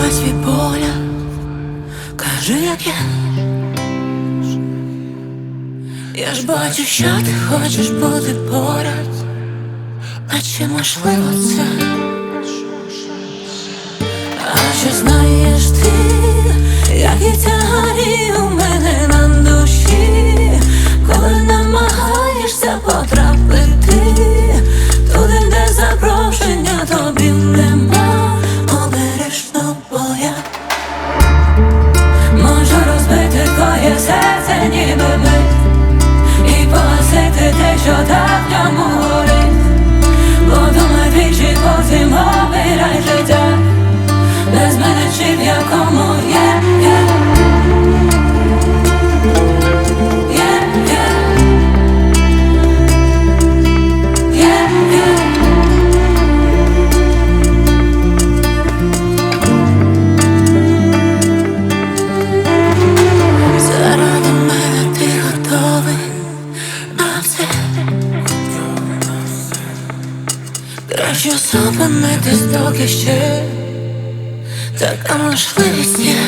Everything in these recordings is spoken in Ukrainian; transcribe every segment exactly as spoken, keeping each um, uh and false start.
тримай свій погляд, кажи, як є. Я ж бачу, що ти хочеш бути поряд, а чи можливо це? А чи знаєш ти, які тягарі у мене на душі, коли намагаєшся потрапити туди, де запрошення тобі нема. Обережно, бо я можу розбити твоє серце, ніби бит, і погасити те, що так в ньому горить. Подумай двічі, потім обирай життя без мене чи в якому є, є. Є, є. Є, є. Заради мене ти готовий на все. Краще зупинитись, доки ще така можливість є.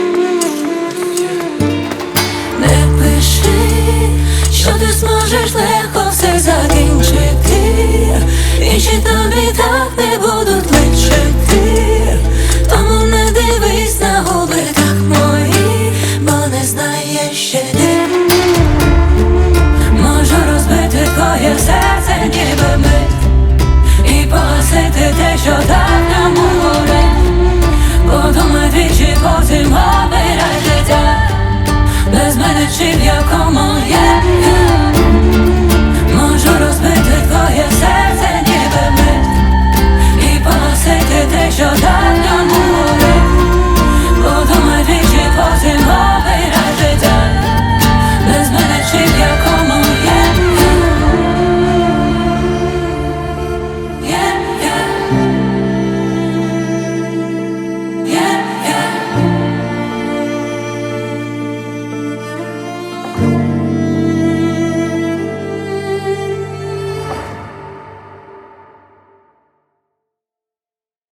Не пиши, що ти зможеш легко